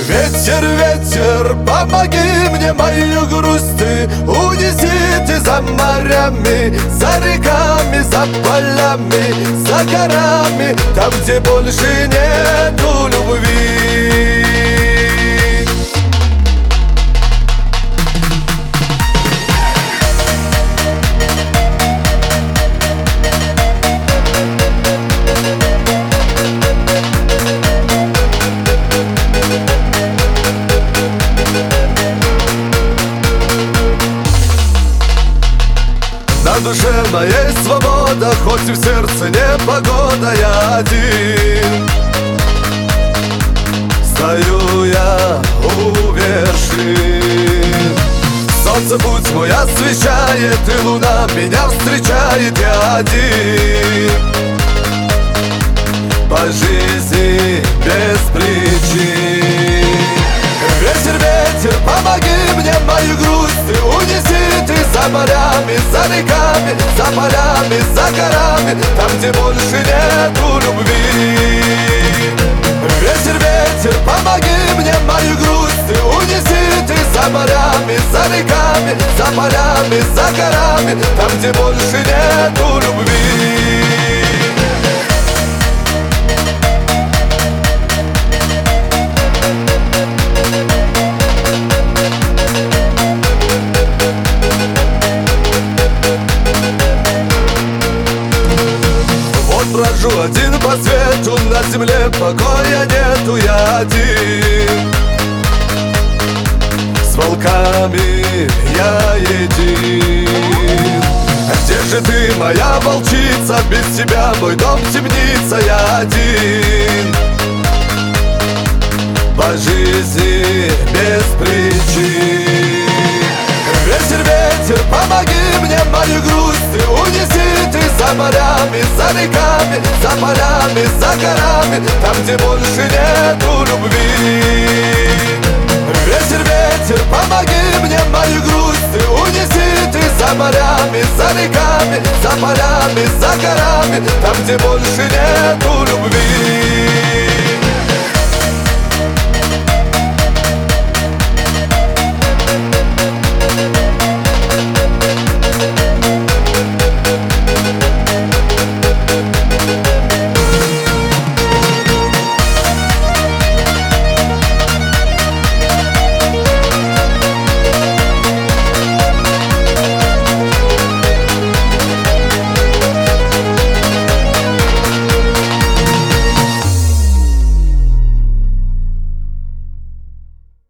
Ветер, ветер, помоги мне мою грусть ты унеси ты за морями, за реками, за полями, за горами, там, где больше нету любви. На душе моей свобода, хоть и в сердце непогода, я один. Стою я у вершин. Солнце путь мой освещает, и луна меня встречает, я один. По жизни без причин. Ветер, ветер, помоги мне мою грусть ты унеси ты за морями, за реками, за полями, за горами, там, где больше нету любви. Ветер, ветер, помоги мне мою грусть ты унеси ты за морями, за реками, за полями, за горами, там, где больше нету любви. Брожу один по свету, на земле покоя нету, я один. С волками я един. Где же ты, моя волчица? Без тебя мой дом темница, я один. По жизни без причин. Ветер, ветер, помоги мне мою грусть ты унеси ты за морями, за реками, за полями, за горами, там, где больше нету любви. Ветер, ветер, помоги мне мою грусть ты унеси ты за морями, за реками, за полями, за горами, там, где больше нету любви.